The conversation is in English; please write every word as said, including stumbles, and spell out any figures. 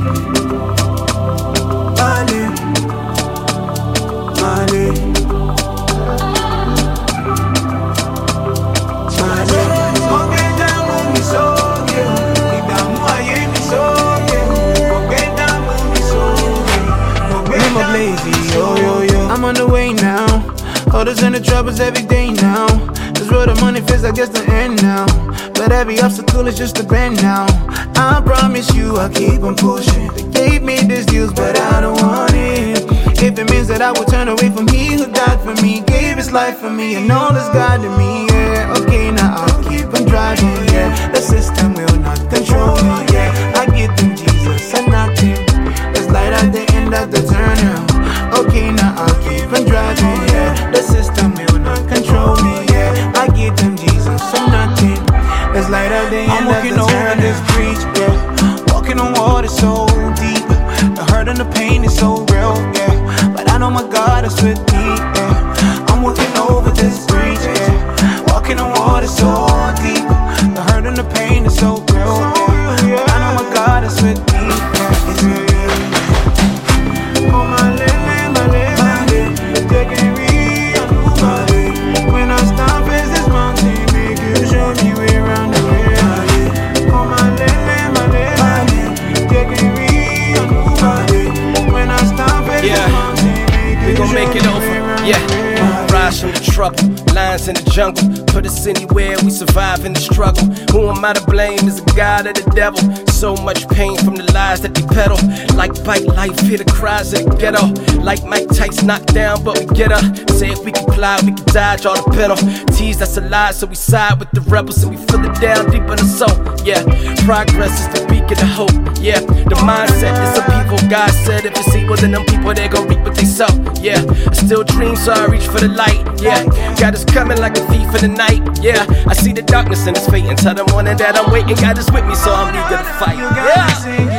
I'm on the way now. All this and the troubles every day now. This road of money feels like it's the end now. But every obstacle is just a bend now. I promise you I'll keep on pushing. They gave me this news but I don't want it. If it means that I will turn away from he who died for me, gave his life for me, and all is God to me, yeah. Okay, now I'll keep on driving, yeah. The system will not control me, yeah. I give them Jesus and nothing. There's light at the end of the tunnel. Okay, now I'll keep on driving, yeah. The system will not control me, yeah. I give them Jesus and nothing. There's light at the end of the tunnel. I'm walking over this bridge, yeah. Walking on water so deep. The hurt and the pain is so real, yeah. But I know my God is with me, yeah. I'm walking over this bridge, yeah. Walking on water so deep. The hurt and the pain is so real, yeah. But I know my God is with me, yeah. Oh my lady, my lady, my lady, taking me on my lady. When I stop face this mountain, make you show me way around the way. Oh my lady, my lady, my lady, taking me on my lady. When I stop face this mountain, make you show me way around the way. We gon' make it over, yeah. Rise from the trouble, lions in the jungle. Put us anywhere, we survive in the struggle. Who am I to blame? Is the God or the devil? So much pain from the lies that they peddle. Like bite life, hear the cries of the ghetto. Like Mike Tyson knocked down, but we get up. Say if we can fly, we can dodge all the penalties. That's a lie, so we side with the rebels and we feel it down deep in the soul. Yeah, progress is the beacon of hope. Yeah, the mindset is some people. God said if it's evil, then them people they gon' reap what they sow. Yeah, I still dream, so I reach for the light. Yeah, God is coming like a thief in the night. Yeah, I see the darkness in his fate and tell them morning that I'm waiting. God is with me, so I'm eager to fight. Yeah.